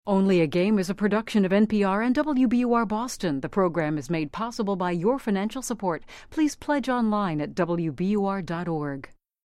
Only a Game is a production of NPR and WBUR Boston. The program is made possible by your financial support. Please pledge online at WBUR.org.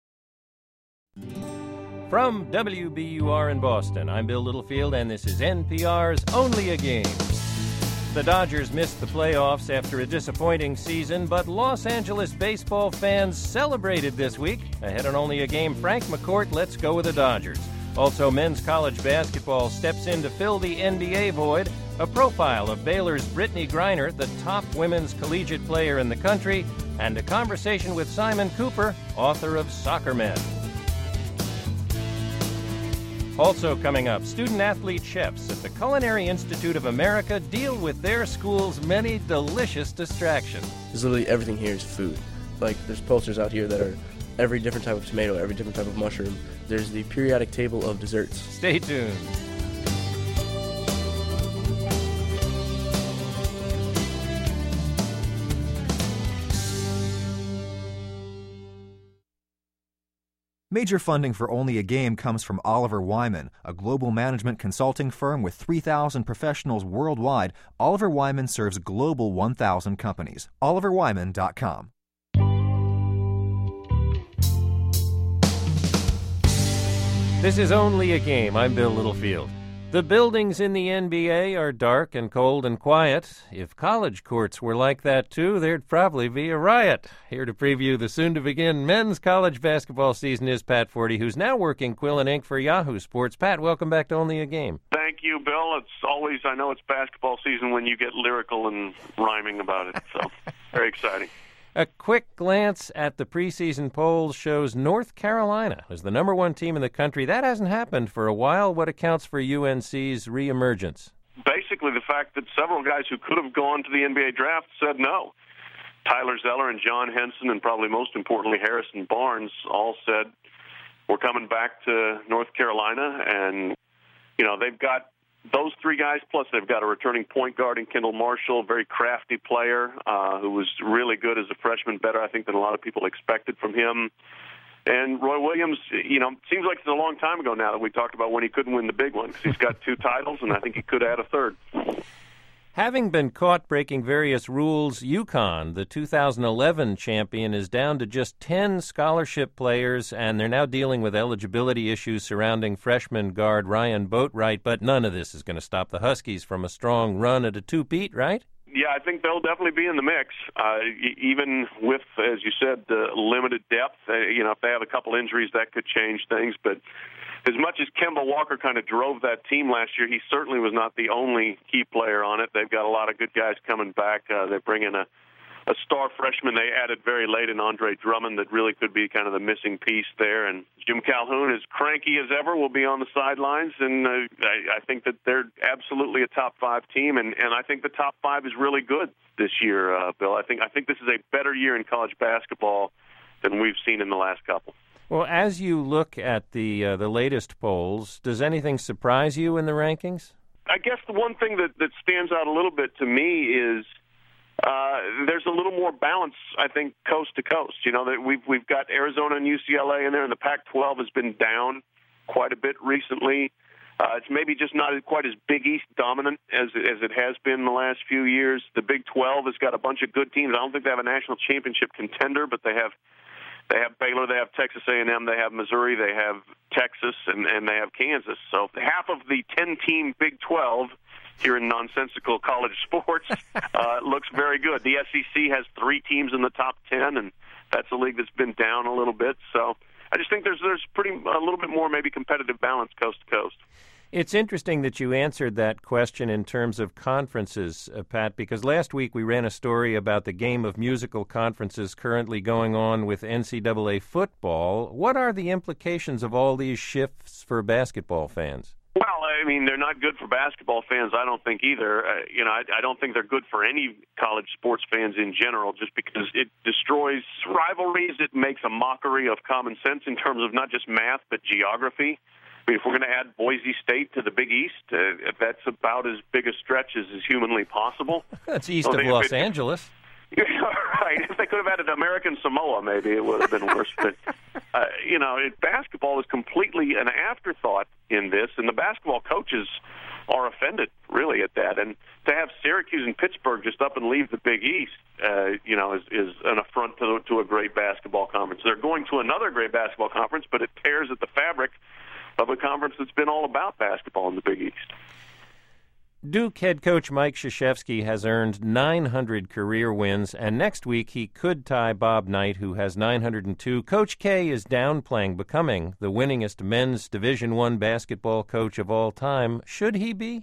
From WBUR in Boston, I'm Bill Littlefield, and this is NPR's Only a Game. The Dodgers missed the playoffs after a disappointing season, but Los Angeles baseball fans celebrated this week. Ahead on Only a Game, Frank McCourt, let's go with the Dodgers. Also, men's college basketball steps in to fill the NBA void. A profile of Baylor's Brittany Griner, the top women's collegiate player in the country, and a conversation with Simon Cooper, author of Soccer Men. Also coming up, student-athlete chefs at the Culinary Institute of America deal with their school's many delicious distractions. Because literally everything here is food. Like, there's posters out here that are every different type of tomato, every different type of mushroom. There's the periodic table of desserts. Stay tuned. Major funding for Only a Game comes from Oliver Wyman, a global management consulting firm with 3,000 professionals worldwide. Oliver Wyman serves global 1,000 companies. OliverWyman.com. This is Only a Game. I'm Bill Littlefield. The buildings in the NBA are dark and cold and quiet. If college courts were like that, too, there'd probably be a riot. Here to preview the soon-to-begin men's college basketball season is Pat Forty, who's now working quill and ink for Yahoo Sports. Pat, welcome back to Only a Game. Thank you, Bill. It's always, I know it's basketball season when you get lyrical and rhyming about it, so very exciting. A quick glance at the preseason polls shows North Carolina is the number one team in the country. That hasn't happened for a while. What accounts for UNC's reemergence? Basically, the fact that several guys who could have gone to the NBA draft said no. Tyler Zeller and John Henson, and probably most importantly Harrison Barnes, all said we're coming back to North Carolina. And, you know, they've got those three guys, plus they've got a returning point guard in Kendall Marshall, a very crafty player who was really good as a freshman, better, I think, than a lot of people expected from him. And Roy Williams, you know, seems like it's a long time ago now that we talked about when he couldn't win the big one, because he's got 2 titles, and I think he could add a third. Having been caught breaking various rules, UConn, the 2011 champion, is down to just 10 scholarship players, and they're now dealing with eligibility issues surrounding freshman guard Ryan Boatwright, but none of this is going to stop the Huskies from a strong run at a two-peat, right? Yeah, I think they'll definitely be in the mix, even with, as you said, limited depth. You know, if they have a couple injuries, that could change things, but as much as Kemba Walker kind of drove that team last year, he certainly was not the only key player on it. They've got a lot of good guys coming back. They bring in a star freshman they added very late in Andre Drummond that really could be kind of the missing piece there. And Jim Calhoun, as cranky as ever, will be on the sidelines. And I think that they're absolutely a top 5 team. And I think the top 5 is really good this year, Bill. I think this is a better year in college basketball than we've seen in the last couple. Well, as you look at the latest polls, does anything surprise you in the rankings? I guess the one thing that stands out a little bit to me is there's a little more balance, I think, coast to coast. You know, that we've got Arizona and UCLA in there, and the Pac-12 has been down quite a bit recently. It's maybe just not quite as Big East dominant as it has been in the last few years. The Big 12 has got a bunch of good teams. I don't think they have a national championship contender, but they have Baylor, they have Texas A&M, they have Missouri, they have Texas, and they have Kansas. So half of the 10-team Big 12 here in nonsensical college sports looks very good. The SEC has 3 teams in the top 10, and that's a league that's been down a little bit. So I just think there's a little bit more maybe competitive balance coast to coast. It's interesting that you answered that question in terms of conferences, Pat, because last week we ran a story about the game of musical conferences currently going on with NCAA football. What are the implications of all these shifts for basketball fans? Well, I mean, they're not good for basketball fans, I don't think either. I don't think they're good for any college sports fans in general, just because it destroys rivalries. It makes a mockery of common sense in terms of not just math, but geography. I mean, if we're going to add Boise State to the Big East, that's about as big a stretch as is humanly possible. That's east of Los Angeles. Right. If they could have added American Samoa, maybe it would have been worse. But, basketball is completely an afterthought in this, and the basketball coaches are offended, really, at that. And to have Syracuse and Pittsburgh just up and leave the Big East, is an affront to a great basketball conference. They're going to another great basketball conference, but it tears at the fabric of a conference that's been all about basketball in the Big East. Duke head coach Mike Krzyzewski has earned 900 career wins, and next week he could tie Bob Knight, who has 902. Coach K is downplaying becoming the winningest men's Division I basketball coach of all time. Should he be?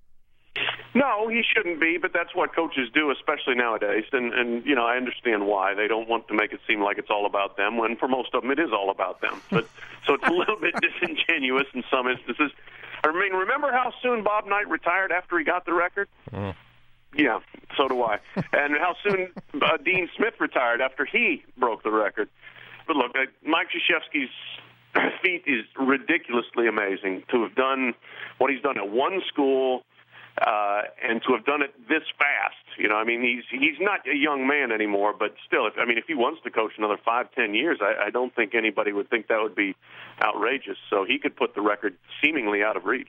No, he shouldn't be, but that's what coaches do, especially nowadays. And I understand why. They don't want to make it seem like it's all about them, when for most of them it is all about them. But so it's a little bit disingenuous in some instances. I mean, remember how soon Bob Knight retired after he got the record? Yeah, so do I. And how soon Dean Smith retired after he broke the record. But look, Mike Krzyzewski's feat is ridiculously amazing to have done what he's done at one school, and to have done it this fast. I mean, he's not a young man anymore, but still, if he wants to coach another 5-10 years, I don't think anybody would think that would be outrageous. So he could put the record seemingly out of reach.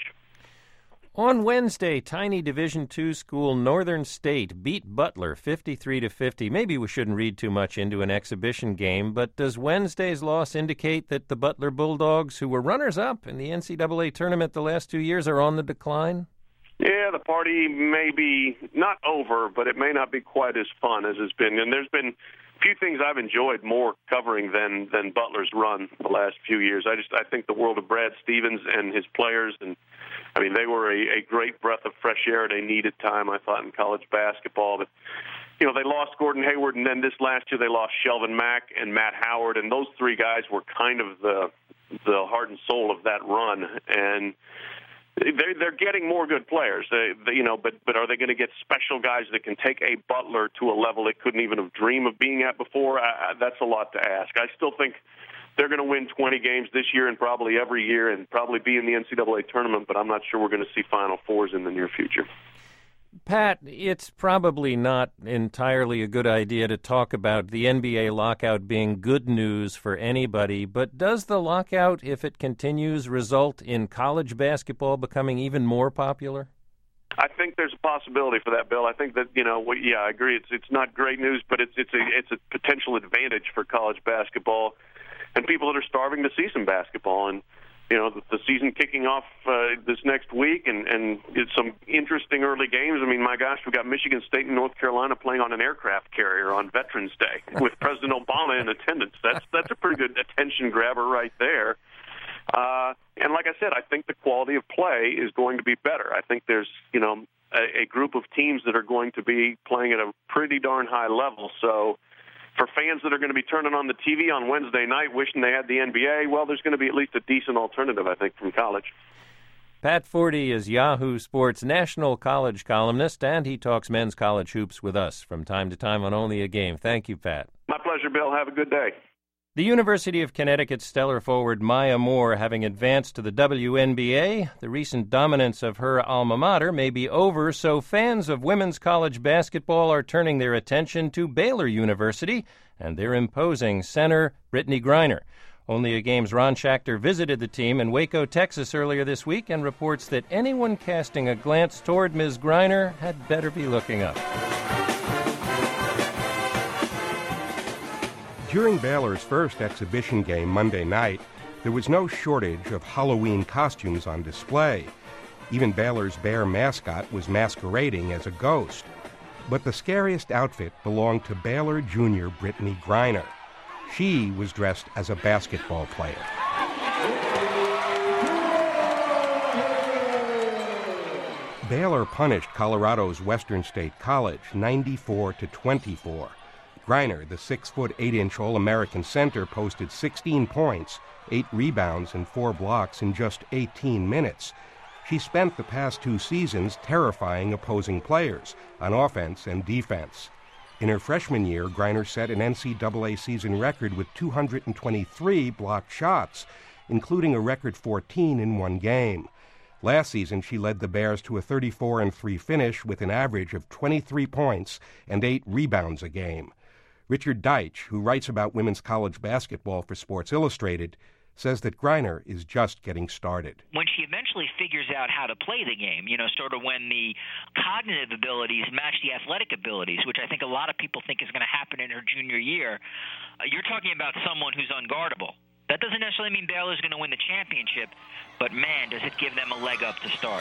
On Wednesday, tiny Division II school Northern State beat Butler 53-50. Maybe we shouldn't read too much into an exhibition game, but does Wednesday's loss indicate that the Butler Bulldogs, who were runners-up in the NCAA tournament the last 2 years, are on the decline? Yeah, the party may be not over, but it may not be quite as fun as it's been. And there's been a few things I've enjoyed more covering than Butler's run the last few years. I think the world of Brad Stevens and his players, and they were a great breath of fresh air. They needed time, I thought, in college basketball. But they lost Gordon Hayward, and then this last year they lost Shelvin Mack and Matt Howard, and those three guys were kind of the heart and soul of that run. And they're getting more good players, but are they going to get special guys that can take a Butler to a level it couldn't even have dreamed of being at before? That's a lot to ask. I still think they're going to win 20 games this year and probably every year and probably be in the NCAA tournament, but I'm not sure we're going to see Final Fours in the near future. Pat, it's probably not entirely a good idea to talk about the NBA lockout being good news for anybody, but does the lockout, if it continues, result in college basketball becoming even more popular? I think there's a possibility for that, Bill. I think that, I agree. It's not great news, but it's a potential advantage for college basketball and people that are starving to see some basketball. And the season kicking off this next week, and it's some interesting early games. My gosh, we've got Michigan State and North Carolina playing on an aircraft carrier on Veterans Day with President Obama in attendance. That's a pretty good attention grabber right there. And like I said, I think the quality of play is going to be better. I think there's, a group of teams that are going to be playing at a pretty darn high level. So for fans that are going to be turning on the TV on Wednesday night wishing they had the NBA, well, there's going to be at least a decent alternative, I think, from college. Pat Forty is Yahoo Sports' national college columnist, and he talks men's college hoops with us from time to time on Only a Game. Thank you, Pat. My pleasure, Bill. Have a good day. The University of Connecticut's stellar forward Maya Moore having advanced to the WNBA. The recent dominance of her alma mater may be over, so fans of women's college basketball are turning their attention to Baylor University and their imposing center, Brittany Griner. Only a Game's Ron Schachter visited the team in Waco, Texas earlier this week and reports that anyone casting a glance toward Ms. Griner had better be looking up. During Baylor's first exhibition game Monday night, there was no shortage of Halloween costumes on display. Even Baylor's Bear mascot was masquerading as a ghost. But the scariest outfit belonged to Baylor junior Brittany Griner. She was dressed as a basketball player. Baylor punished Colorado's Western State College 94-24. Griner, the 6'8" All-American center, posted 16 points, 8 rebounds, and 4 blocks in just 18 minutes. She spent the past 2 seasons terrifying opposing players on offense and defense. In her freshman year, Griner set an NCAA season record with 223 blocked shots, including a record 14 in one game. Last season, she led the Bears to a 34-3 finish with an average of 23 points and 8 rebounds a game. Richard Deitch, who writes about women's college basketball for Sports Illustrated, says that Greiner is just getting started. When she eventually figures out how to play the game, sort of when the cognitive abilities match the athletic abilities, which I think a lot of people think is going to happen in her junior year, you're talking about someone who's unguardable. That doesn't necessarily mean Baylor's going to win the championship, but man, does it give them a leg up to start.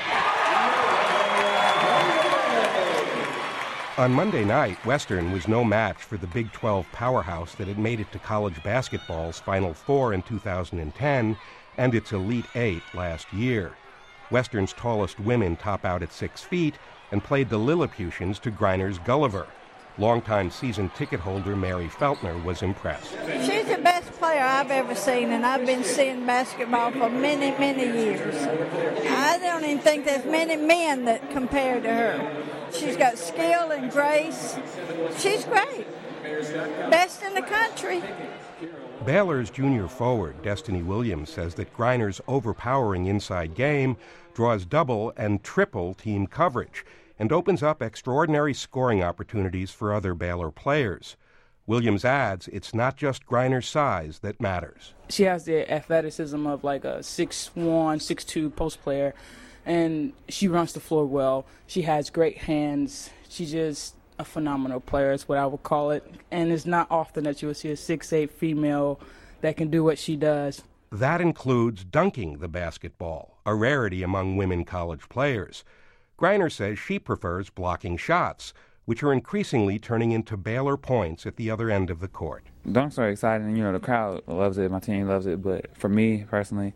On Monday night, Western was no match for the Big 12 powerhouse that had made it to college basketball's Final Four in 2010 and its Elite Eight last year. Western's tallest women top out at 6 feet and played the Lilliputians to Greiner's Gulliver. Longtime season ticket holder Mary Feltner was impressed. She's the best player I've ever seen, and I've been seeing basketball for many, many years. I don't even think there's many men that compare to her. She's got skill and grace. She's great. Best in the country. Baylor's junior forward, Destiny Williams, says that Greiner's overpowering inside game draws double and triple team coverage and opens up extraordinary scoring opportunities for other Baylor players. Williams adds it's not just Greiner's size that matters. She has the athleticism of like a 6'1", 6'2" post player, and she runs the floor well. She has great hands. She's just a phenomenal player is what I would call it, and it's not often that you will see a 6'8" female that can do what she does. That includes dunking the basketball, a rarity among women college players. Greiner says she prefers blocking shots, which are increasingly turning into Baylor points at the other end of the court. Dunks are exciting. The crowd loves it. My team loves it. But for me, personally,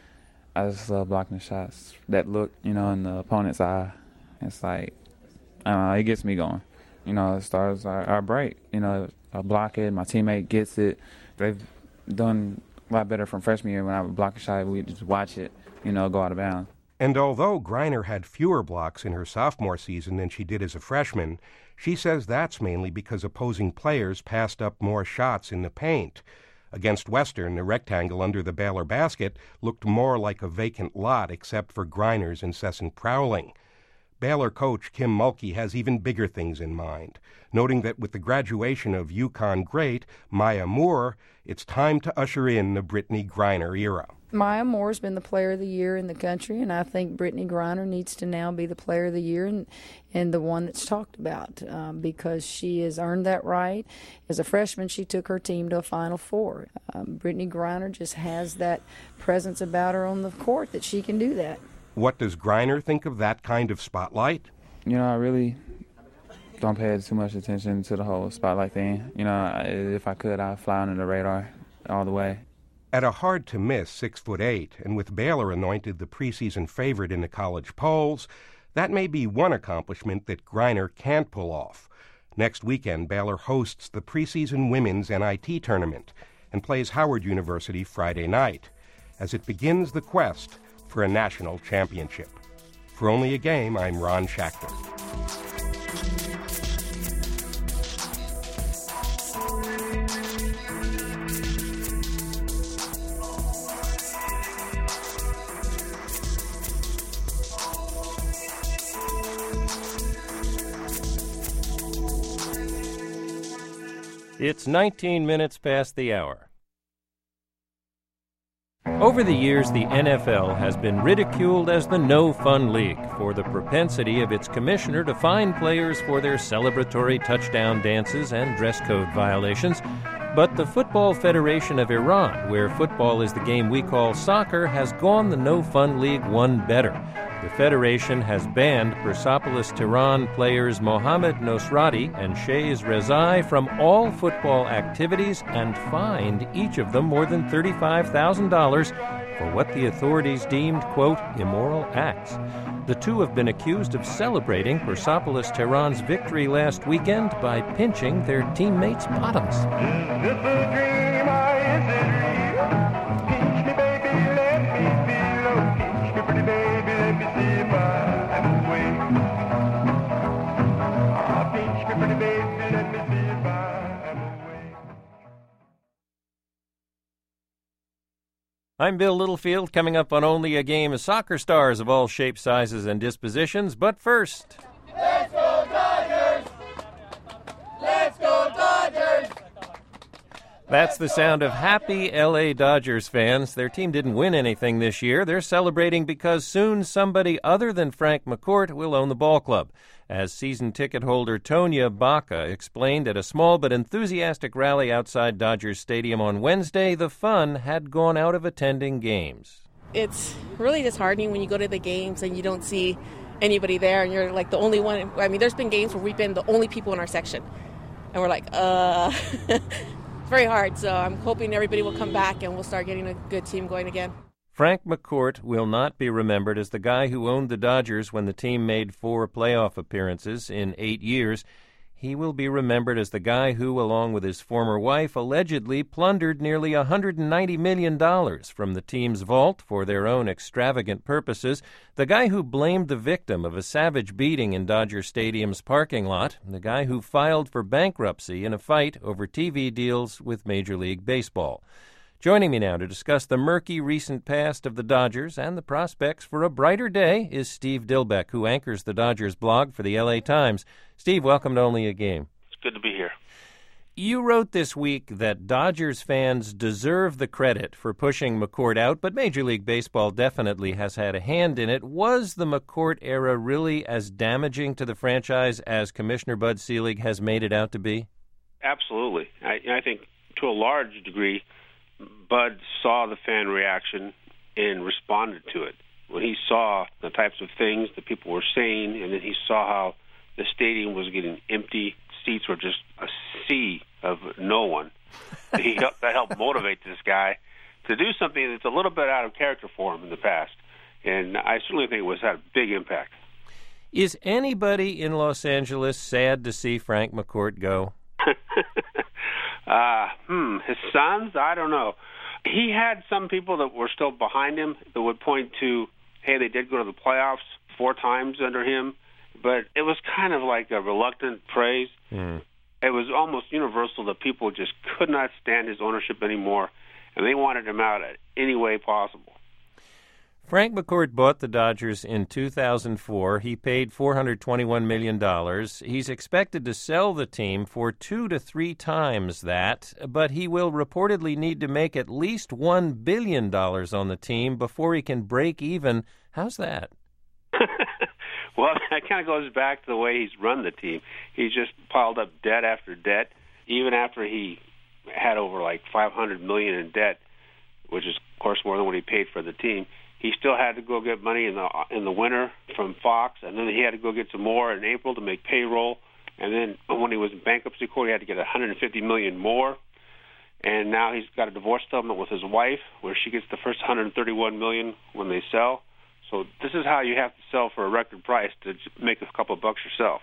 I just love blocking the shots. That look, in the opponent's eye, it's like, I don't know, it gets me going. The stars are bright. I block it. My teammate gets it. They've done a lot better from freshman year. When I would block a shot, we just watch it, go out of bounds. And although Greiner had fewer blocks in her sophomore season than she did as a freshman, she says that's mainly because opposing players passed up more shots in the paint. Against Western, the rectangle under the Baylor basket looked more like a vacant lot except for Greiner's incessant prowling. Baylor coach Kim Mulkey has even bigger things in mind, noting that with the graduation of UConn great Maya Moore, it's time to usher in the Brittney Griner era. Maya Moore's been the player of the year in the country, and I think Brittney Griner needs to now be the player of the year and the one that's talked about because she has earned that right. As a freshman, she took her team to a Final Four. Brittney Griner just has that presence about her on the court that she can do that. What does Greiner think of that kind of spotlight? I really don't pay too much attention to the whole spotlight thing. If I could, I'd fly under the radar all the way. At a hard-to-miss 6'8", and with Baylor anointed the preseason favorite in the college polls, that may be one accomplishment that Greiner can't pull off. Next weekend, Baylor hosts the preseason women's NIT tournament and plays Howard University Friday night as it begins the quest for a national championship. For Only a Game, I'm Ron Schachter. It's 19 minutes past the hour. Over the years, the NFL has been ridiculed as the no-fun league for the propensity of its commissioner to fine players for their celebratory touchdown dances and dress code violations. But the Football Federation of Iran, where football is the game we call soccer, has gone the no-fun league one better. The Federation has banned Persepolis Tehran players Mohammad Nosrati and Shaiz Rezai from all football activities and fined each of them more than $35,000 for what the authorities deemed, quote, immoral acts. The two have been accused of celebrating Persepolis Tehran's victory last weekend by pinching their teammates' bottoms. I'm Bill Littlefield, coming up on Only a Game, soccer stars of all shapes, sizes, and dispositions. But first... Let's go Dodgers! Let's go Dodgers! That's the sound of happy L.A. Dodgers fans. Their team didn't win anything this year. They're celebrating because soon somebody other than Frank McCourt will own the ball club. As season ticket holder Tonya Baca explained at a small but enthusiastic rally outside Dodgers Stadium on Wednesday, the fun had gone out of attending games. It's really disheartening when you go to the games and you don't see anybody there and you're like the only one. I mean, there's been games where we've been the only people in our section. And we're like, It's very hard, so I'm hoping everybody will come back and we'll start getting a good team going again. Frank McCourt will not be remembered as the guy who owned the Dodgers when the team made 4 playoff appearances in 8 years. He will be remembered as the guy who, along with his former wife, allegedly plundered nearly $190 million from the team's vault for their own extravagant purposes, the guy who blamed the victim of a savage beating in Dodger Stadium's parking lot, the guy who filed for bankruptcy in a fight over TV deals with Major League Baseball. Joining me now to discuss the murky recent past of the Dodgers and the prospects for a brighter day is Steve Dilbeck, who anchors the Dodgers blog for the L.A. Times. Steve, welcome to Only a Game. It's good to be here. You wrote this week that Dodgers fans deserve the credit for pushing McCourt out, but Major League Baseball definitely has had a hand in it. Was the McCourt era really as damaging to the franchise as Commissioner Bud Selig has made it out to be? Absolutely. I think to a large degree, Bud saw the fan reaction and responded to it. When he saw the types of things that people were saying, and then he saw how the stadium was getting empty, seats were just a sea of no one, that helped motivate this guy to do something that's a little bit out of character for him in the past. And I certainly think it had a big impact. Is anybody in Los Angeles sad to see Frank McCourt go? His sons? I don't know. He had some people that were still behind him that would point to, hey, they did go to the playoffs 4 times under him, but it was kind of like a reluctant praise. It was almost universal that people just could not stand his ownership anymore, and they wanted him out at any way possible. Frank McCourt bought the Dodgers in 2004. He paid $421 million. He's expected to sell the team for 2 to 3 times that, but he will reportedly need to make at least $1 billion on the team before he can break even. How's that? Well, that kind of goes back to the way he's run the team. He's just piled up debt after debt, even after he had over like $500 million in debt, which is, of course, more than what he paid for the team. He still had to go get money in the winter from Fox, and then he had to go get some more in April to make payroll. And then when he was in bankruptcy court, he had to get $150 million more. And now he's got a divorce settlement with his wife, where she gets the first $131 million when they sell. So this is how you have to sell for a record price to make a couple of bucks yourself.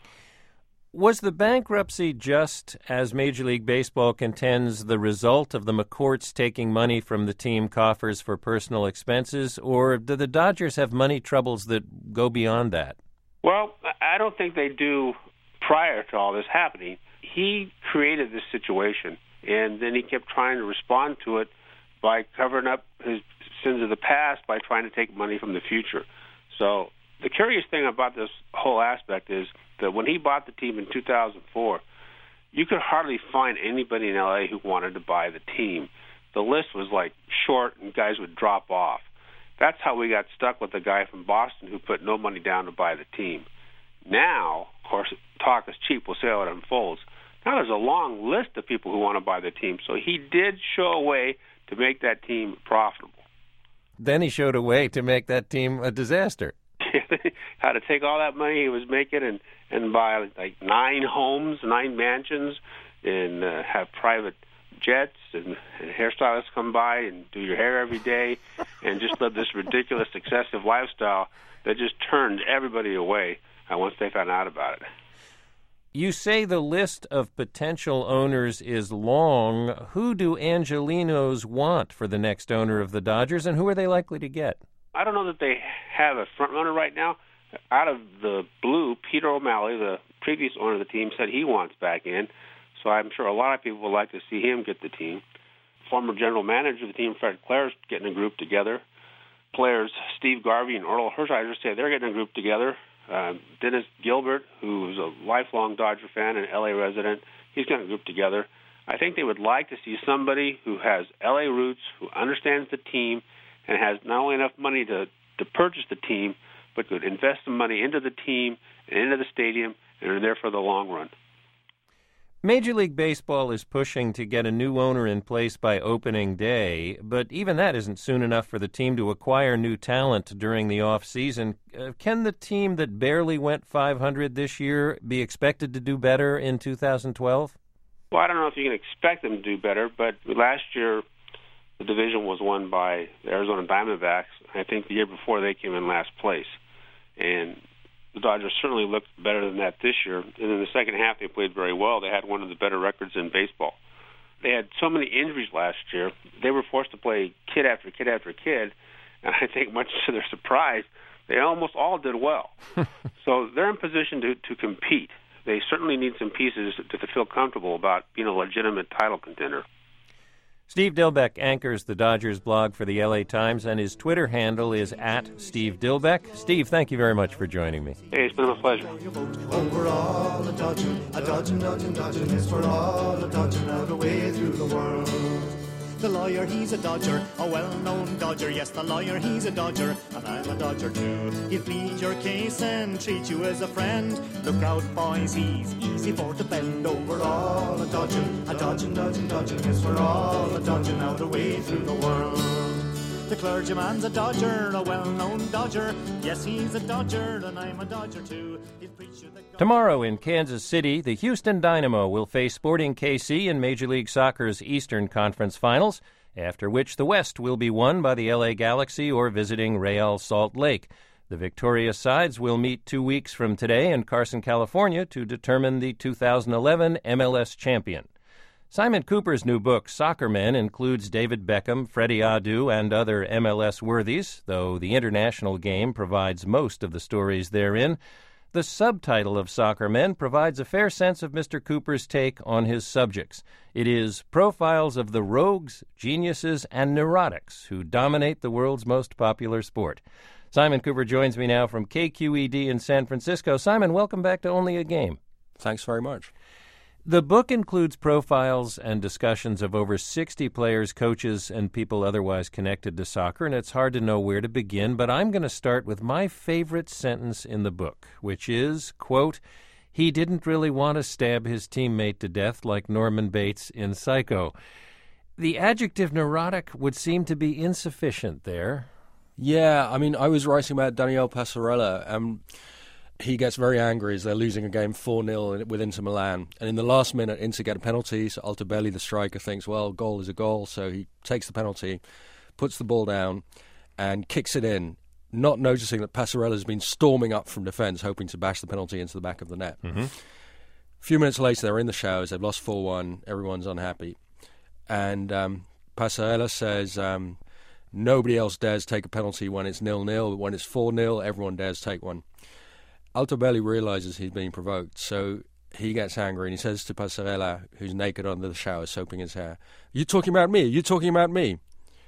Was the bankruptcy, just as Major League Baseball contends, the result of the McCourts taking money from the team coffers for personal expenses, or do the Dodgers have money troubles that go beyond that? Well, I don't think they do prior to all this happening. He created this situation, and then he kept trying to respond to it by covering up his sins of the past by trying to take money from the future. So the curious thing about this whole aspect is that when he bought the team in 2004, you could hardly find anybody in L.A. who wanted to buy the team. The list was like short and guys would drop off. That's how we got stuck with the guy from Boston who put no money down to buy the team. Now, of course, talk is cheap. We'll see how it unfolds. Now there's a long list of people who want to buy the team. So he did show a way to make that team profitable. Then he showed a way to make that team a disaster. How to take all that money he was making and buy like 9 homes, 9 mansions, and have private jets and hairstylists come by and do your hair every day and just live this ridiculous, excessive lifestyle that just turned everybody away once they found out about it. You say the list of potential owners is long. Who do Angelenos want for the next owner of the Dodgers, and who are they likely to get? I don't know that they have a front runner right now. Out of the blue, Peter O'Malley, the previous owner of the team, said he wants back in. So I'm sure a lot of people would like to see him get the team. Former general manager of the team, Fred Clare's getting a group together. Players Steve Garvey and Orel Hershiser say they're getting a group together. Dennis Gilbert, who's a lifelong Dodger fan and L.A. resident, he's getting a group together. I think they would like to see somebody who has L.A. roots, who understands the team, and has not only enough money to purchase the team, but could invest some money into the team and into the stadium and are there for the long run. Major League Baseball is pushing to get a new owner in place by opening day, but even that isn't soon enough for the team to acquire new talent during the off-season. Can the team that barely went 500 this year be expected to do better in 2012? Well, I don't know if you can expect them to do better, but last year the division was won by the Arizona Diamondbacks. I think the year before they came in last place. And the Dodgers certainly looked better than that this year. And in the second half, they played very well. They had one of the better records in baseball. They had so many injuries last year. They were forced to play kid after kid after kid. And I think much to their surprise, they almost all did well. So they're in position to compete. They certainly need some pieces to feel comfortable about being a legitimate title contender. Steve Dilbeck anchors the Dodgers blog for the LA Times, and his Twitter handle is @SteveDilbeck. Steve, thank you very much for joining me. Hey, it's been a pleasure. Overall, a dodging, is for all a dodging out away through the world. The lawyer, he's a dodger, a well-known dodger. Yes, the lawyer, he's a dodger, and I'm a dodger too. He'll plead your case and treat you as a friend. Look out, boys, he's easy for to bend. Overall, a dodging, is for all a dodging out away through the world. The clergyman's a dodger, a well-known dodger. Yes, he's a dodger, and I'm a dodger too. He'll preach you the Tomorrow in Kansas City, the Houston Dynamo will face Sporting KC in Major League Soccer's Eastern Conference Finals, after which the West will be won by the LA Galaxy or visiting Real Salt Lake. The victorious sides will meet 2 weeks from today in Carson, California, to determine the 2011 MLS champion. Simon Cooper's new book, Soccer Men, includes David Beckham, Freddie Adu, and other MLS worthies, though the international game provides most of the stories therein. The subtitle of Soccer Men provides a fair sense of Mr. Cooper's take on his subjects. It is Profiles of the Rogues, Geniuses, and Neurotics who dominate the world's most popular sport. Simon Cooper joins me now from KQED in San Francisco. Simon, welcome back to Only a Game. Thanks very much. The book includes profiles and discussions of over 60 players, coaches, and people otherwise connected to soccer, and it's hard to know where to begin, but I'm going to start with my favorite sentence in the book, which is, quote, "He didn't really want to stab his teammate to death like Norman Bates in Psycho." The adjective neurotic would seem to be insufficient there. Yeah, I mean, I was writing about Daniel Passarella, and he gets very angry as they're losing a game 4-0 with Inter Milan. And in the last minute, Inter get a penalty, so Altobelli, the striker, thinks, well, goal is a goal. So he takes the penalty, puts the ball down, and kicks it in, not noticing that Passarella's been storming up from defence, hoping to bash the penalty into the back of the net. Mm-hmm. A few minutes later, they're in the showers. They've lost 4-1. Everyone's unhappy. And Passarella says, nobody else dares take a penalty when it's 0-0. But when it's 4-0, everyone dares take one. Altobelli realizes he's being provoked, so he gets angry and he says to Passarella, who's naked under the shower, soaping his hair, "You talking about me? You talking about me?"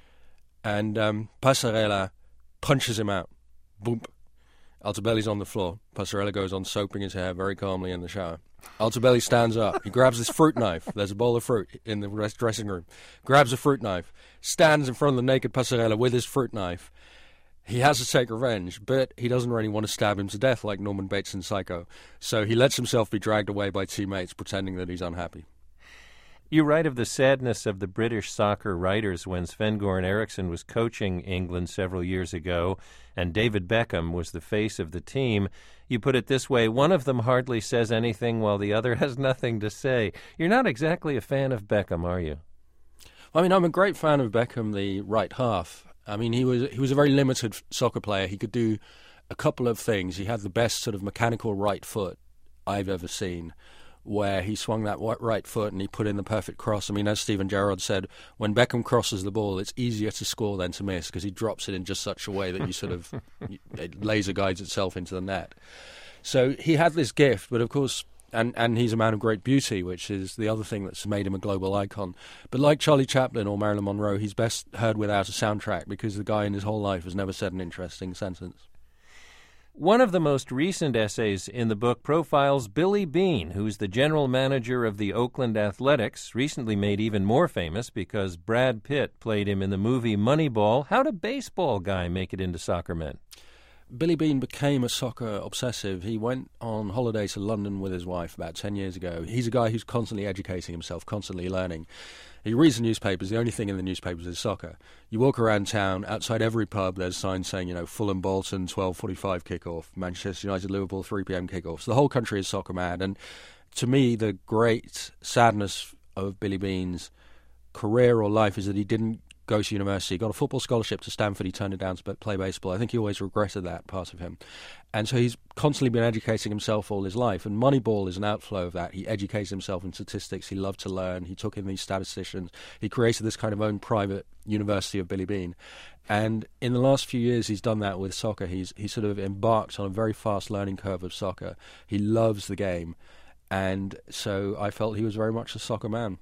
And Passarella punches him out. Boom. Altobelli's on the floor. Passarella goes on soaping his hair very calmly in the shower. Altobelli stands up. He grabs his fruit knife. There's a bowl of fruit in the dressing room. Grabs a fruit knife. Stands in front of the naked Passarella with his fruit knife. He has to take revenge, but he doesn't really want to stab him to death like Norman Bates in Psycho. So he lets himself be dragged away by teammates, pretending that he's unhappy. You write of the sadness of the British soccer writers when Sven-Goran Eriksson was coaching England several years ago, and David Beckham was the face of the team. You put it this way, one of them hardly says anything while the other has nothing to say. You're not exactly a fan of Beckham, are you? I mean, I'm a great fan of Beckham, the right half. I mean, he was a very limited soccer player. He could do a couple of things. He had the best sort of mechanical right foot I've ever seen, where he swung that right foot and he put in the perfect cross. I mean, as Steven Gerrard said, when Beckham crosses the ball, it's easier to score than to miss because he drops it in just such a way that you sort of it laser guides itself into the net. So he had this gift, but of course, and he's a man of great beauty, which is the other thing that's made him a global icon. But like Charlie Chaplin or Marilyn Monroe, he's best heard without a soundtrack because the guy in his whole life has never said an interesting sentence. One of the most recent essays in the book profiles Billy Beane, who's the general manager of the Oakland Athletics, recently made even more famous because Brad Pitt played him in the movie Moneyball. How'd a baseball guy make it into soccer men? Billy Beane became a soccer obsessive. He went on holiday to London with his wife about 10 years ago. He's a guy who's constantly educating himself, constantly learning. He reads the newspapers. The only thing in the newspapers is soccer. You walk around town, outside every pub, there's signs saying, Fulham Bolton, 12:45 kickoff, Manchester United Liverpool, 3 p.m. kickoff. So the whole country is soccer mad. And to me, the great sadness of Billy Beane's career or life is that he didn't go to university. He got a football scholarship to Stanford. He turned it down to play baseball. I think he always regretted that part of him. And so he's constantly been educating himself all his life. And Moneyball is an outflow of that. He educates himself in statistics. He loved to learn. He took in these statisticians. He created this kind of own private university of Billy Beane. And in the last few years, he's done that with soccer. He's sort of embarked on a very fast learning curve of soccer. He loves the game. And so I felt he was very much a soccer man.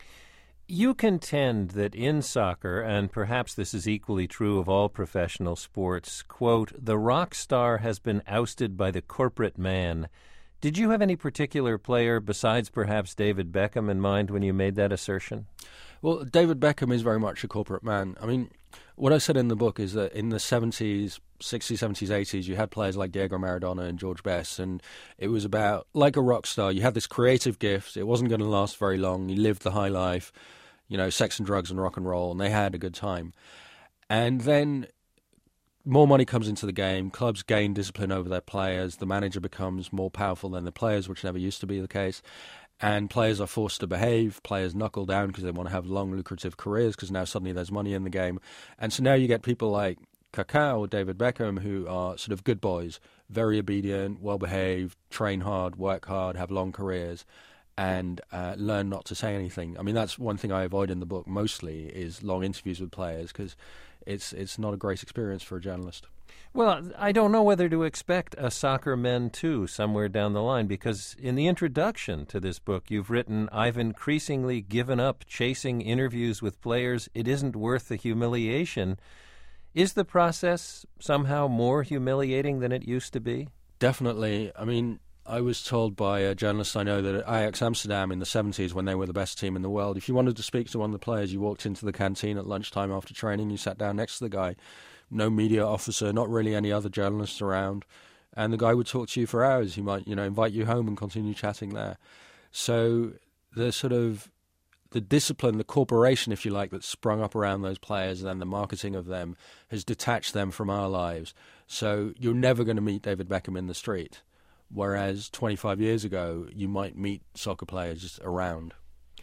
You contend that in soccer, and perhaps this is equally true of all professional sports, quote, the rock star has been ousted by the corporate man. Did you have any particular player besides perhaps David Beckham in mind when you made that assertion? Well, David Beckham is very much a corporate man. I mean, what I said in the book is that in the 70s, 60s, 70s, 80s, you had players like Diego Maradona and George Best, and it was about, like a rock star, you had this creative gift. It wasn't going to last very long. You lived the high life, sex and drugs and rock and roll, and they had a good time. And then more money comes into the game, clubs gain discipline over their players, the manager becomes more powerful than the players, which never used to be the case, and players are forced to behave, players knuckle down because they want to have long, lucrative careers because now suddenly there's money in the game. And so now you get people like Kaká or David Beckham who are sort of good boys, very obedient, well-behaved, train hard, work hard, have long careers, and learn not to say anything. I mean, that's one thing I avoid in the book mostly is long interviews with players because it's not a great experience for a journalist. Well, I don't know whether to expect a Soccer Men 2 somewhere down the line, because in the introduction to this book you've written, I've increasingly given up chasing interviews with players. It isn't worth the humiliation. Is the process somehow more humiliating than it used to be? Definitely. I mean, I was told by a journalist I know that at Ajax Amsterdam in the 70s, when they were the best team in the world, if you wanted to speak to one of the players, you walked into the canteen at lunchtime after training, you sat down next to the guy, no media officer, not really any other journalists around, and the guy would talk to you for hours. He might, invite you home and continue chatting there. So the sort of the discipline, the corporation, if you like, that's sprung up around those players and then the marketing of them has detached them from our lives. So you're never going to meet David Beckham in the street. Whereas 25 years ago, you might meet soccer players just around.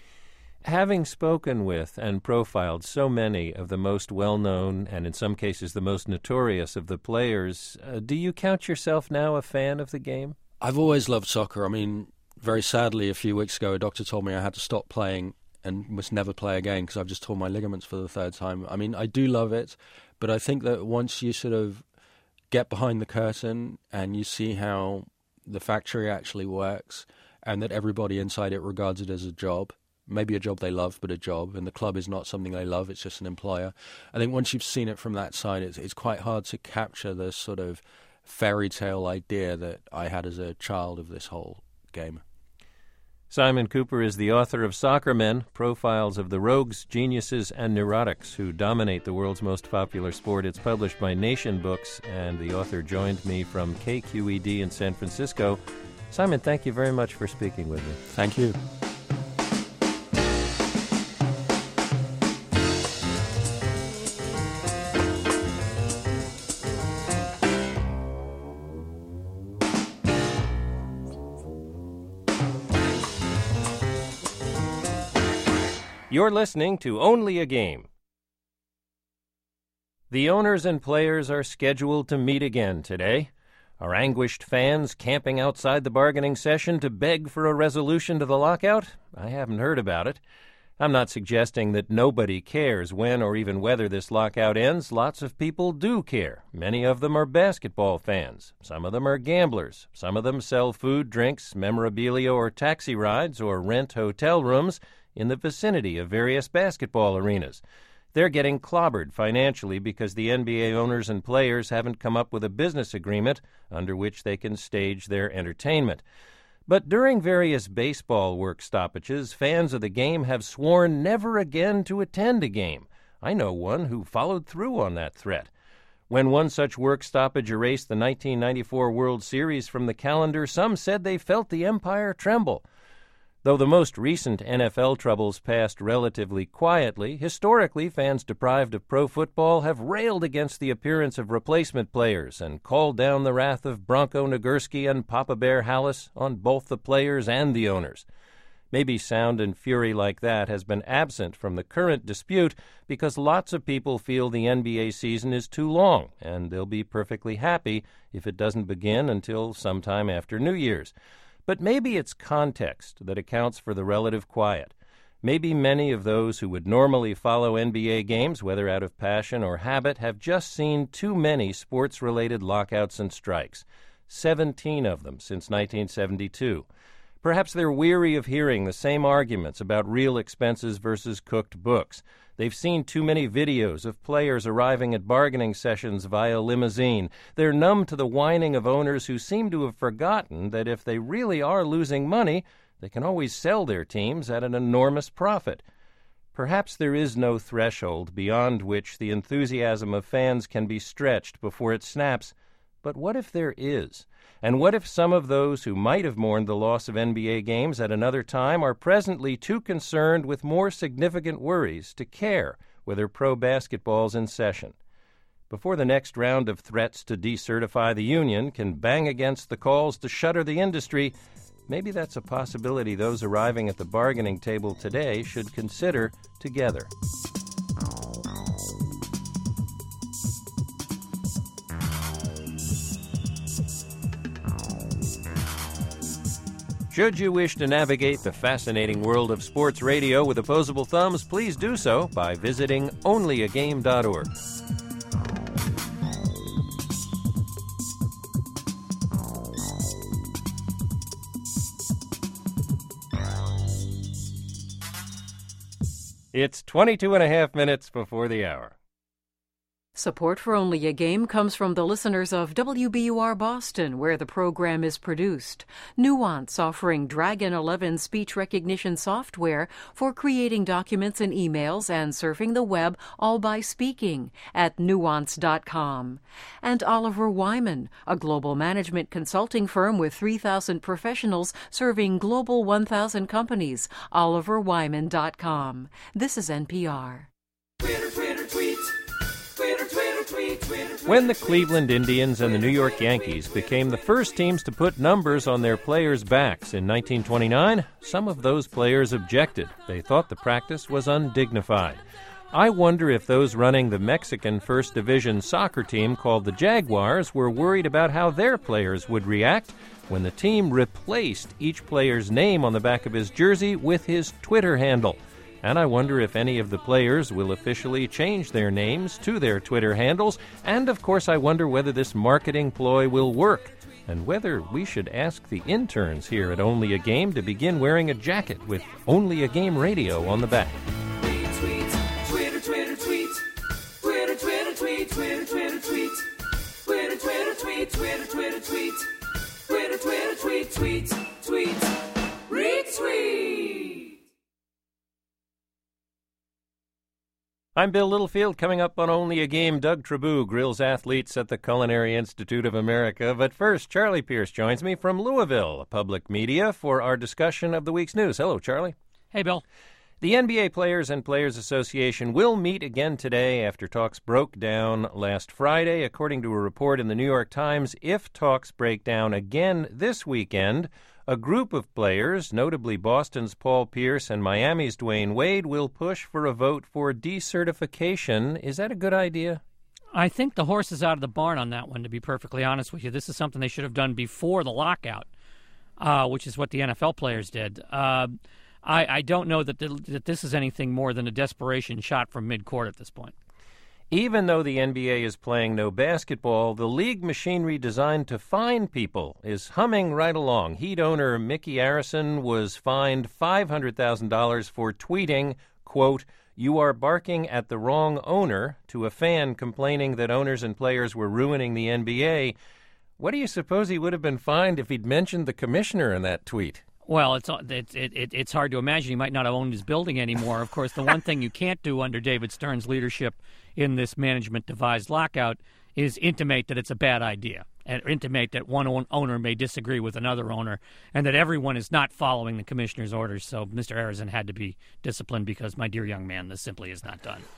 Having spoken with and profiled so many of the most well-known and in some cases the most notorious of the players, do you count yourself now a fan of the game? I've always loved soccer. I mean, very sadly, a few weeks ago, a doctor told me I had to stop playing and must never play again because I've just torn my ligaments for the third time. I mean, I do love it, but I think that once you sort of get behind the curtain and you see how the factory actually works and that everybody inside it regards it as a job, maybe a job they love, but a job, and the club is not something they love, it's just an employer. I think once you've seen it from that side, it's quite hard to capture the sort of fairy tale idea that I had as a child of this whole game. Simon Kuper is the author of Soccer Men, Profiles of the Rogues, Geniuses, and Neurotics who dominate the world's most popular sport. It's published by Nation Books, and the author joined me from KQED in San Francisco. Simon, thank you very much for speaking with me. Thank you. You're listening to Only a Game. The owners and players are scheduled to meet again today. Are anguished fans camping outside the bargaining session to beg for a resolution to the lockout? I haven't heard about it. I'm not suggesting that nobody cares when or even whether this lockout ends. Lots of people do care. Many of them are basketball fans. Some of them are gamblers. Some of them sell food, drinks, memorabilia, or taxi rides, or rent hotel rooms in the vicinity of various basketball arenas. They're getting clobbered financially because the NBA owners and players haven't come up with a business agreement under which they can stage their entertainment. But during various baseball work stoppages, fans of the game have sworn never again to attend a game. I know one who followed through on that threat. When one such work stoppage erased the 1994 World Series from the calendar, some said they felt the empire tremble. Though the most recent NFL troubles passed relatively quietly, historically fans deprived of pro football have railed against the appearance of replacement players and called down the wrath of Bronco Nagurski and Papa Bear Hallis on both the players and the owners. Maybe sound and fury like that has been absent from the current dispute because lots of people feel the NBA season is too long, and they'll be perfectly happy if it doesn't begin until sometime after New Year's. But maybe it's context that accounts for the relative quiet. Maybe many of those who would normally follow NBA games, whether out of passion or habit, have just seen too many sports-related lockouts and strikes, 17 of them since 1972. Perhaps they're weary of hearing the same arguments about real expenses versus cooked books. They've seen too many videos of players arriving at bargaining sessions via limousine. They're numb to the whining of owners who seem to have forgotten that if they really are losing money, they can always sell their teams at an enormous profit. Perhaps there is no threshold beyond which the enthusiasm of fans can be stretched before it snaps. But what if there is? And what if some of those who might have mourned the loss of NBA games at another time are presently too concerned with more significant worries to care whether pro basketball's in session? Before the next round of threats to decertify the union can bang against the calls to shutter the industry, maybe that's a possibility those arriving at the bargaining table today should consider together. Should you wish to navigate the fascinating world of sports radio with opposable thumbs, please do so by visiting onlyagame.org. It's 22 and a half minutes before the hour. Support for Only a Game comes from the listeners of WBUR Boston, where the program is produced. Nuance, offering Dragon 11 speech recognition software for creating documents and emails and surfing the web, all by speaking, at nuance.com. And Oliver Wyman, a global management consulting firm with 3,000 professionals serving global 1,000 companies, oliverwyman.com. This is NPR. Twitter tweet. When the Cleveland Indians and the New York Yankees became the first teams to put numbers on their players' backs in 1929, some of those players objected. They thought the practice was undignified. I wonder if those running the Mexican First Division soccer team called the Jaguars were worried about how their players would react when the team replaced each player's name on the back of his jersey with his Twitter handle. And I wonder if any of the players will officially change their names to their Twitter handles. And, of course, I wonder whether this marketing ploy will work and whether we should ask the interns here at Only a Game to begin wearing a jacket with Only a Game radio on the back. I'm Bill Littlefield. Coming up on Only a Game, Doug Trabou grills athletes at the Culinary Institute of America. But first, Charlie Pierce joins me from Louisville, Public Media, for our discussion of the week's news. Hello, Charlie. Hey, Bill. The NBA Players and Players Association will meet again today after talks broke down last Friday. According to a report in the New York Times, if talks break down again this weekend, a group of players, notably Boston's Paul Pierce and Miami's Dwayne Wade, will push for a vote for decertification. Is that a good idea? I think the horse is out of the barn on that one, to be perfectly honest with you. This is something they should have done before the lockout, which is what the NFL players did. I don't know that this is anything more than a desperation shot from midcourt at this point. Even though the NBA is playing no basketball, the league machinery designed to fine people is humming right along. Heat owner Mickey Arison was fined $500,000 for tweeting, quote, "You are barking at the wrong owner," to a fan complaining that owners and players were ruining the NBA. What do you suppose he would have been fined if he'd mentioned the commissioner in that tweet? Well, it's hard to imagine he might not have owned his building anymore. Of course, the one thing you can't do under David Stern's leadership in this management-devised lockout is intimate that it's a bad idea, and intimate that one owner may disagree with another owner, and that everyone is not following the commissioner's orders. So Mr. Arizin had to be disciplined because, my dear young man, this simply is not done.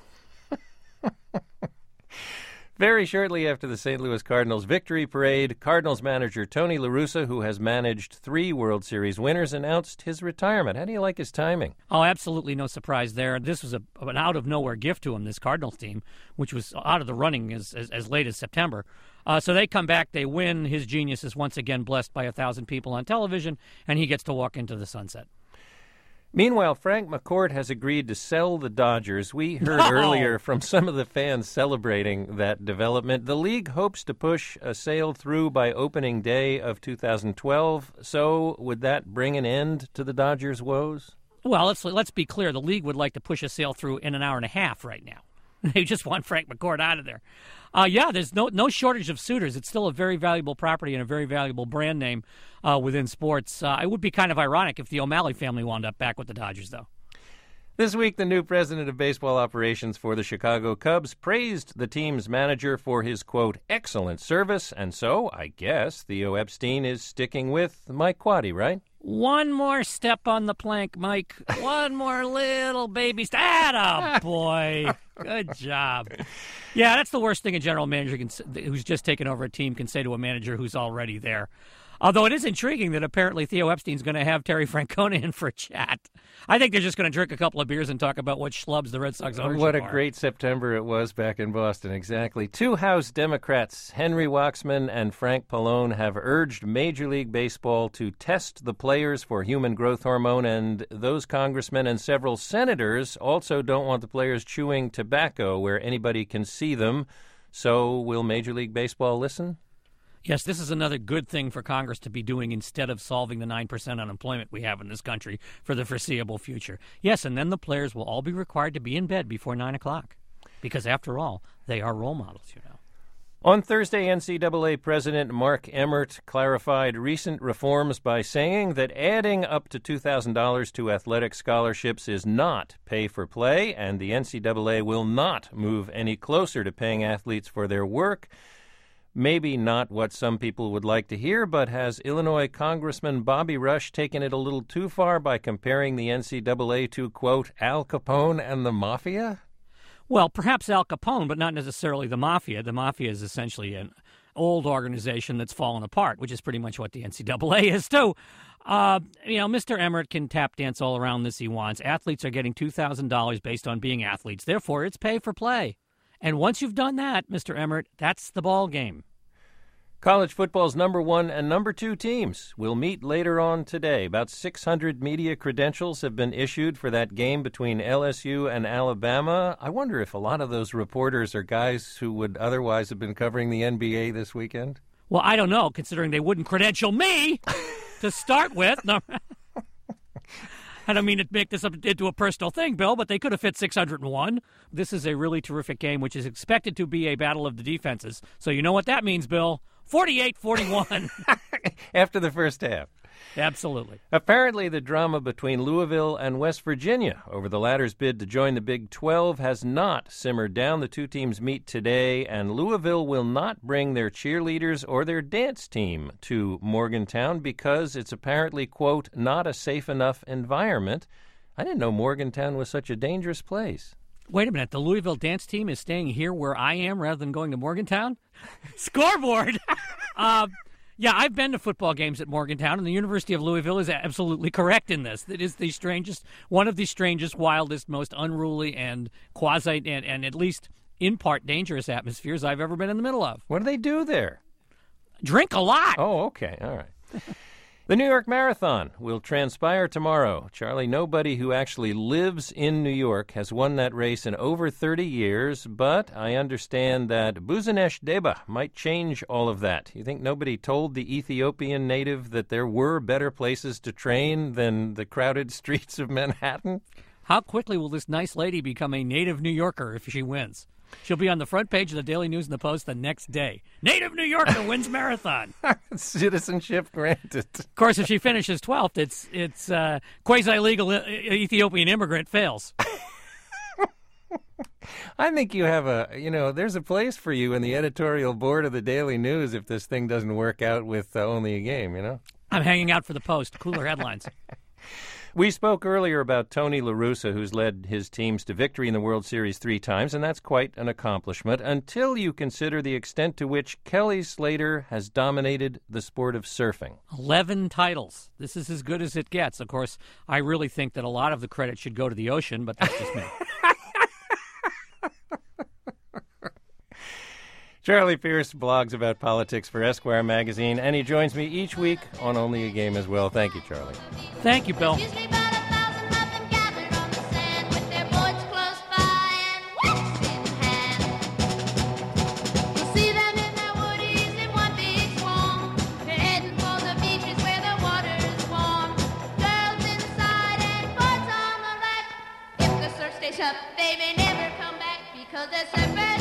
Very shortly after the St. Louis Cardinals victory parade, Cardinals manager Tony La Russa, who has managed 3 World Series winners, announced his retirement. How do you like his timing? Oh, absolutely no surprise there. This was an out-of-nowhere gift to him, this Cardinals team, which was out of the running as late as September. So they come back, they win. His genius is once again blessed by 1,000 people on television, and he gets to walk into the sunset. Meanwhile, Frank McCourt has agreed to sell the Dodgers. We heard earlier from some of the fans celebrating that development. The league hopes to push a sale through by opening day of 2012. So would that bring an end to the Dodgers' woes? Well, let's be clear. The league would like to push a sale through in an hour and a half right now. They just want Frank McCourt out of there. Yeah, there's no shortage of suitors. It's still a very valuable property and a very valuable brand name within sports. It would be kind of ironic if the O'Malley family wound up back with the Dodgers, though. This week, the new president of baseball operations for the Chicago Cubs praised the team's manager for his, quote, excellent service. And so, I guess, Theo Epstein is sticking with Mike Quade, right? One more step on the plank, Mike. One more little baby step. Atta boy. Good job. Yeah, that's the worst thing a general manager who's just taken over a team can say to a manager who's already there. Although it is intriguing that apparently Theo Epstein's going to have Terry Francona in for a chat. I think they're just going to drink a couple of beers and talk about what schlubs the Red Sox ownership What a are. great September it was back in Boston, exactly. 2 House Democrats, Henry Waxman and Frank Pallone, have urged Major League Baseball to test the players for human growth hormone, and those congressmen and several senators also don't want the players chewing tobacco where anybody can see them. So will Major League Baseball listen? Yes, this is another good thing for Congress to be doing instead of solving the 9% unemployment we have in this country for the foreseeable future. Yes, and then the players will all be required to be in bed before 9 o'clock because, after all, they are role models, you know. On Thursday, NCAA President Mark Emmert clarified recent reforms by saying that adding up to $2,000 to athletic scholarships is not pay for play, and the NCAA will not move any closer to paying athletes for their work. Maybe not what some people would like to hear, but has Illinois Congressman Bobby Rush taken it a little too far by comparing the NCAA to, quote, Al Capone and the Mafia? Well, perhaps Al Capone, but not necessarily the Mafia. The Mafia is essentially an old organization that's fallen apart, which is pretty much what the NCAA is, too. Mr. Emmert can tap dance all around this he wants. Athletes are getting $2,000 based on being athletes. Therefore, it's pay for play. And once you've done that, Mr. Emmert, that's the ball game. College football's number 1 and number 2 teams will meet later on today. About 600 media credentials have been issued for that game between LSU and Alabama. I wonder if a lot of those reporters are guys who would otherwise have been covering the NBA this weekend. Well, I don't know, considering they wouldn't credential me to start with. No. I don't mean to make this up into a personal thing, Bill, but they could have fit 601. This is a really terrific game, which is expected to be a battle of the defenses. So you know what that means, Bill. 48-41. After the first half. Absolutely. Apparently, the drama between Louisville and West Virginia over the latter's bid to join the Big 12 has not simmered down. The two teams meet today, and Louisville will not bring their cheerleaders or their dance team to Morgantown because it's apparently, quote, not a safe enough environment. I didn't know Morgantown was such a dangerous place. Wait a minute. The Louisville dance team is staying here where I am rather than going to Morgantown? Scoreboard! Yeah, I've been to football games at Morgantown, and the University of Louisville is absolutely correct in this. It is one of the strangest, wildest, most unruly, and quasi, and at least in part dangerous atmospheres I've ever been in the middle of. What do they do there? Drink a lot. Oh, okay. All right. The New York Marathon will transpire tomorrow. Charlie, nobody who actually lives in New York has won that race in over 30 years, but I understand that Buzanesh Deba might change all of that. You think nobody told the Ethiopian native that there were better places to train than the crowded streets of Manhattan? How quickly will this nice lady become a native New Yorker if she wins? She'll be on the front page of the Daily News and the Post the next day. Native New Yorker wins marathon. Citizenship granted. Of course, if she finishes 12th, it's quasi-legal Ethiopian immigrant fails. I think you have there's a place for you in the editorial board of the Daily News if this thing doesn't work out with Only a Game, I'm hanging out for the Post. Cooler headlines. We spoke earlier about Tony La Russa, who's led his teams to victory in the World Series 3 times, and that's quite an accomplishment until you consider the extent to which Kelly Slater has dominated the sport of surfing. 11 titles. This is as good as it gets. Of course, I really think that a lot of the credit should go to the ocean, but that's just me. Charlie Pierce blogs about politics for Esquire magazine, and he joins me each week on Only a Game as well. Thank you, Charlie. Thank you, Bill. They may never come back because they're surfers.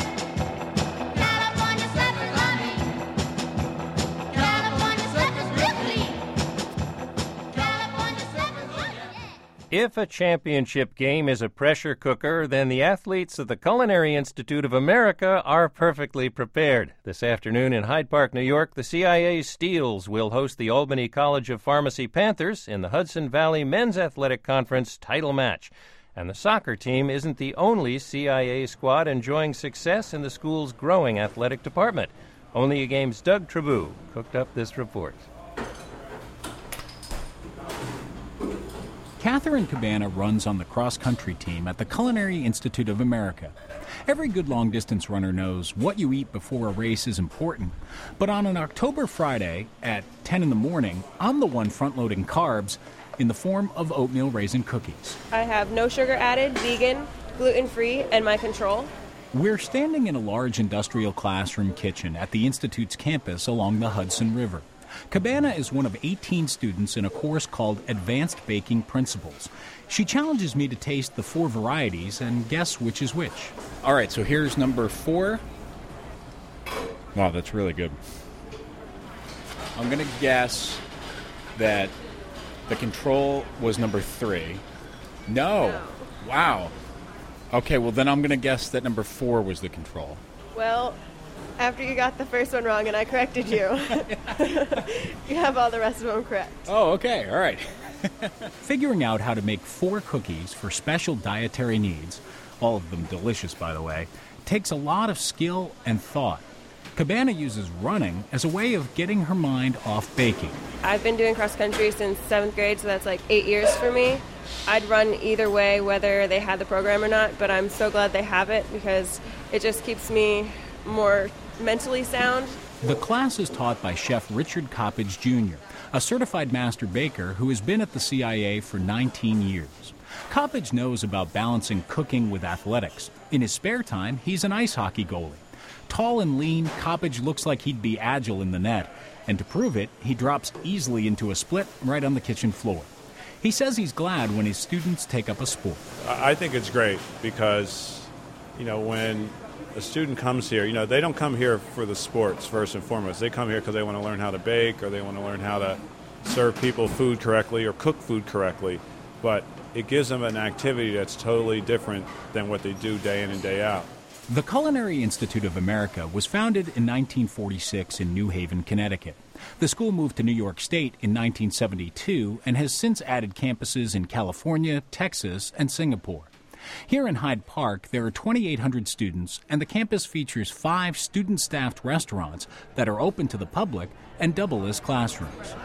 If a championship game is a pressure cooker, then the athletes of the Culinary Institute of America are perfectly prepared. This afternoon in Hyde Park, New York, the CIA Steels will host the Albany College of Pharmacy Panthers in the Hudson Valley Men's Athletic Conference title match. And the soccer team isn't the only CIA squad enjoying success in the school's growing athletic department. Only a Game's Doug Trabue cooked up this report. Catherine Cabana runs on the cross-country team at the Culinary Institute of America. Every good long-distance runner knows what you eat before a race is important. But on an October Friday at 10 in the morning, I'm the one front-loading carbs in the form of oatmeal raisin cookies. I have no sugar added, vegan, gluten-free, and my control. We're standing in a large industrial classroom kitchen at the Institute's campus along the Hudson River. Cabana is one of 18 students in a course called Advanced Baking Principles. She challenges me to taste the 4 varieties and guess which is which. All right, so here's number 4. Wow, that's really good. I'm going to guess that the control was number 3. No. Wow. Okay, well then I'm going to guess that number 4 was the control. Well, after you got the first one wrong and I corrected you, you have all the rest of them correct. Oh, okay, all right. Figuring out how to make 4 cookies for special dietary needs, all of them delicious by the way, takes a lot of skill and thought. Cabana uses running as a way of getting her mind off baking. I've been doing cross-country since 7th grade, so that's like 8 years for me. I'd run either way, whether they had the program or not, but I'm so glad they have it because it just keeps me more mentally sound. The class is taught by Chef Richard Coppage Jr., a certified master baker who has been at the CIA for 19 years. Coppage knows about balancing cooking with athletics. In his spare time, he's an ice hockey goalie. Tall and lean, Coppage looks like he'd be agile in the net, and to prove it, he drops easily into a split right on the kitchen floor. He says he's glad when his students take up a sport. I think it's great because, when a student comes here, they don't come here for the sports first and foremost. They come here because they want to learn how to bake or they want to learn how to serve people food correctly or cook food correctly. But it gives them an activity that's totally different than what they do day in and day out. The Culinary Institute of America was founded in 1946 in New Haven, Connecticut. The school moved to New York State in 1972 and has since added campuses in California, Texas, and Singapore. Here in Hyde Park, there are 2,800 students, and the campus features 5 student-staffed restaurants that are open to the public and double as classrooms.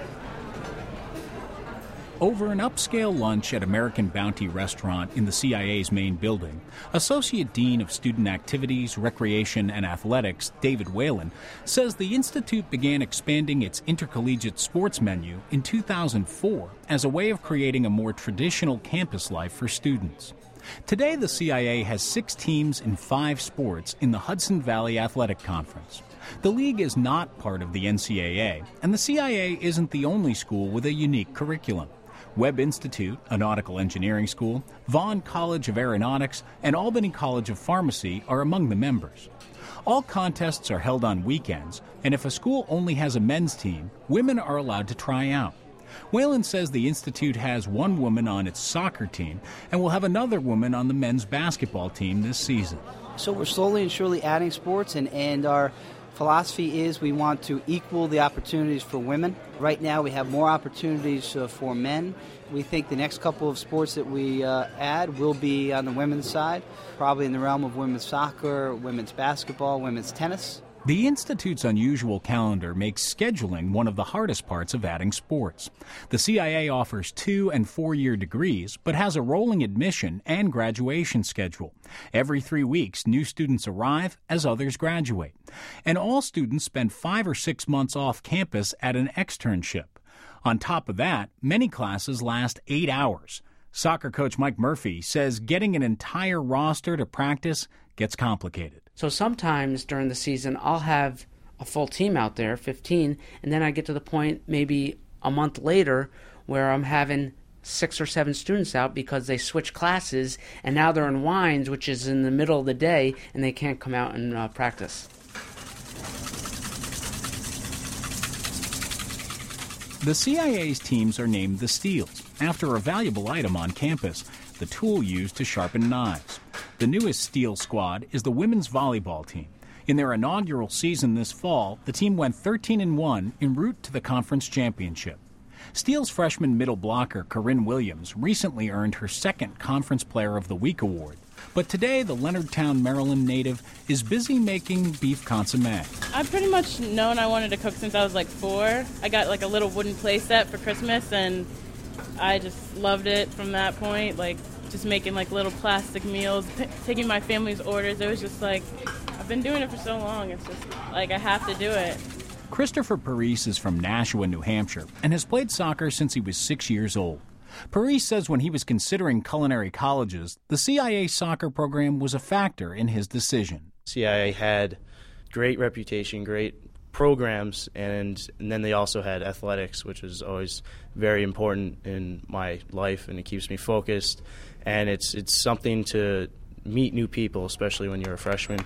Over an upscale lunch at American Bounty Restaurant in the CIA's main building, Associate Dean of Student Activities, Recreation, and Athletics, David Whalen, says the Institute began expanding its intercollegiate sports menu in 2004 as a way of creating a more traditional campus life for students. Today, the CIA has 6 teams in 5 sports in the Hudson Valley Athletic Conference. The league is not part of the NCAA, and the CIA isn't the only school with a unique curriculum. Webb Institute, a nautical engineering school, Vaughn College of Aeronautics, and Albany College of Pharmacy are among the members. All contests are held on weekends, and if a school only has a men's team, women are allowed to try out. Whalen says the Institute has one woman on its soccer team and will have another woman on the men's basketball team this season. So we're slowly and surely adding sports, and our philosophy is we want to equal the opportunities for women. Right now we have more opportunities for men. We think the next couple of sports that we add will be on the women's side, probably in the realm of women's soccer, women's basketball, women's tennis. The Institute's unusual calendar makes scheduling one of the hardest parts of adding sports. The CIA offers 2- and 4-year degrees, but has a rolling admission and graduation schedule. Every 3 weeks, new students arrive as others graduate. And all students spend 5 or 6 months off campus at an externship. On top of that, many classes last 8 hours. Soccer coach Mike Murphy says getting an entire roster to practice gets complicated. So sometimes during the season, I'll have a full team out there, 15, and then I get to the point maybe a month later where I'm having 6 or 7 students out because they switch classes, and now they're in Wines, which is in the middle of the day, and they can't come out and practice. The CIA's teams are named the Steels, after a valuable item on campus, the tool used to sharpen knives. The newest Steel squad is the women's volleyball team. In their inaugural season this fall, the team went 13-1 en route to the conference championship. Steel's freshman middle blocker, Corinne Williams, recently earned her second Conference Player of the Week award. But today, the Leonardtown, Maryland native is busy making beef consommé. I've pretty much known I wanted to cook since I was like 4. I got like a little wooden play set for Christmas, and I just loved it from that point. Like, just making like little plastic meals, taking my family's orders. It was just like, I've been doing it for so long. It's just like I have to do it. Christopher Parise is from Nashua, New Hampshire, and has played soccer since he was 6 years old. Parise says when he was considering culinary colleges, the CIA soccer program was a factor in his decision. CIA had great reputation, great programs, and then they also had athletics, which is always very important in my life, and it keeps me focused. And it's something to meet new people, especially when you're a freshman.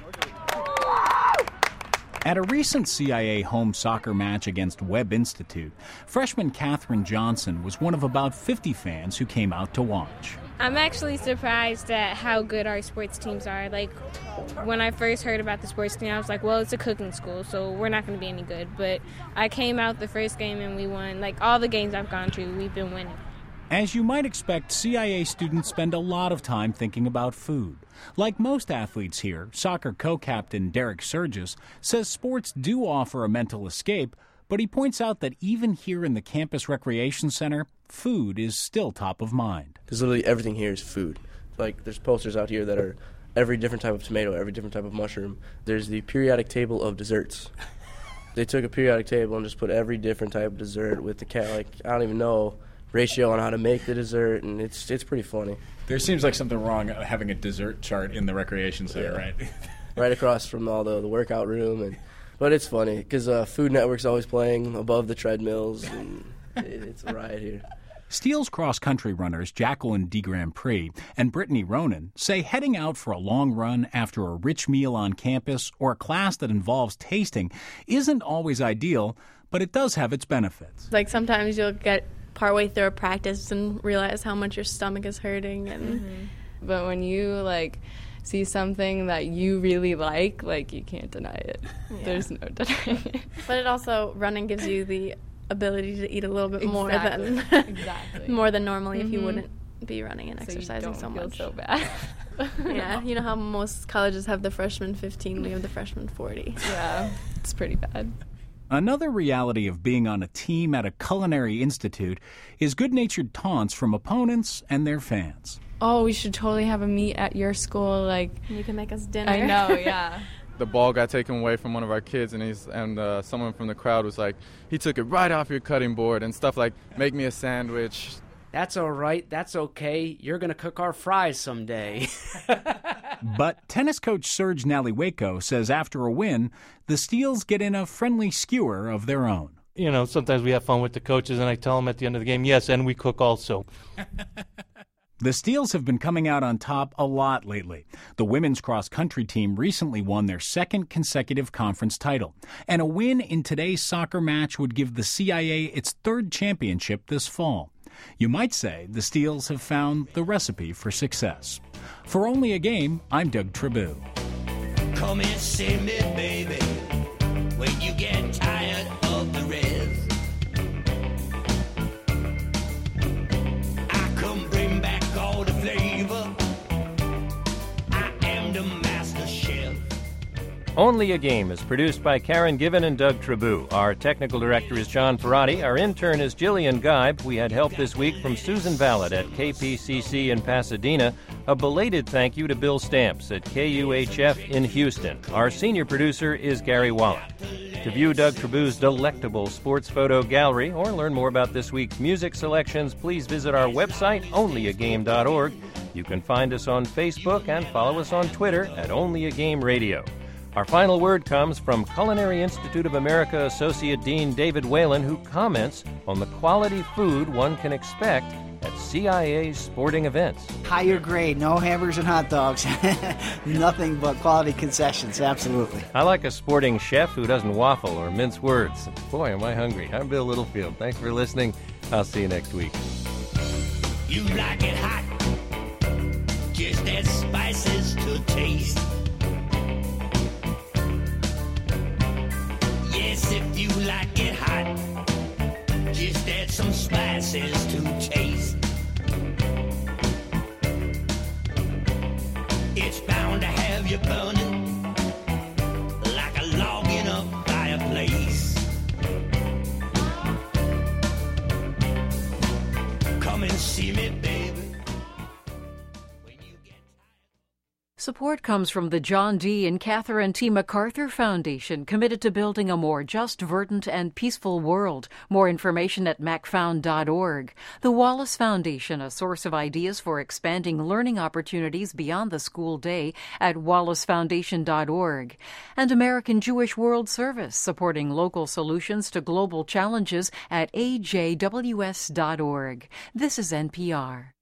At a recent CIA home soccer match against Webb Institute, freshman Katherine Johnson was one of about 50 fans who came out to watch. I'm actually surprised at how good our sports teams are. Like, when I first heard about the sports team, I was like, well, it's a cooking school, so we're not going to be any good. But I came out the first game and we won. Like, all the games I've gone to, we've been winning. As you might expect, CIA students spend a lot of time thinking about food. Like most athletes here, soccer co-captain Derek Surgis says sports do offer a mental escape, but he points out that even here in the campus recreation center, food is still top of mind. Because literally everything here is food. Like, there's posters out here that are every different type of tomato, every different type of mushroom. There's the periodic table of desserts. They took a periodic table and just put every different type of dessert with the like, I don't even know, ratio on how to make the dessert, and it's pretty funny. There seems like something wrong having a dessert chart in the recreation center, right? Right across from all the workout room, but it's funny because Food Network's always playing above the treadmills, and it's a riot here. Steele's cross-country runners Jacqueline de Grand Prix and Brittany Ronan say heading out for a long run after a rich meal on campus or a class that involves tasting isn't always ideal, but it does have its benefits. Like, sometimes you'll get partway through a practice and realize how much your stomach is hurting, and but when you like see something that you really like you can't deny it. There's no denying it. But it also, running gives you the ability to eat a little bit more than more than normally if you wouldn't be running and exercising so much. So bad. Yeah, you know how most colleges have the freshman 15, we have the freshman 40. Yeah, it's pretty bad. Another reality of being on a team at a culinary institute is good-natured taunts from opponents and their fans. Oh, we should totally have a meet at your school. Like, you can make us dinner. I know, yeah. The ball got taken away from one of our kids, and someone from the crowd was like, he took it right off your cutting board, and stuff like, make me a sandwich. That's all right. That's okay. You're going to cook our fries someday. But tennis coach Serge Naliweko says after a win, the Steels get in a friendly skewer of their own. sometimes we have fun with the coaches, and I tell them at the end of the game, yes, and we cook also. The Steels have been coming out on top a lot lately. The women's cross-country team recently won their second consecutive conference title, and a win in today's soccer match would give the CIA its third championship this fall. You might say the Steels have found the recipe for success. For Only a Game, I'm Doug Tribou. Come and see me, baby, when you get tired of the rest. I come bring back all the flavor. I am the master chef. Only a Game is produced by Karen Given and Doug Tribou. Our technical director is John Ferrati. Our intern is Jillian Geib. We had help this week from Susan Ballard at KPCC in Pasadena. A belated thank you to Bill Stamps at KUHF in Houston. Our senior producer is Gary Wallach. To view Doug Tribou's delectable sports photo gallery or learn more about this week's music selections, please visit our website, onlyagame.org. You can find us on Facebook and follow us on Twitter at Only a Game Radio. Our final word comes from Culinary Institute of America Associate Dean David Whalen, who comments on the quality food one can expect at CIA's sporting events. Higher grade, no hamburgers and hot dogs. Nothing but quality concessions, absolutely. I like a sporting chef who doesn't waffle or mince words. Boy, am I hungry. I'm Bill Littlefield. Thanks for listening. I'll see you next week. You like it hot, just add spices to taste. Yes, if you like it hot, just add some spices to taste. It's bound to have you burning like a log in a fireplace. Come and see me, baby. Support comes from the John D. and Catherine T. MacArthur Foundation, committed to building a more just, verdant, and peaceful world. More information at macfound.org. The Wallace Foundation, a source of ideas for expanding learning opportunities beyond the school day at wallacefoundation.org. And American Jewish World Service, supporting local solutions to global challenges at ajws.org. This is NPR.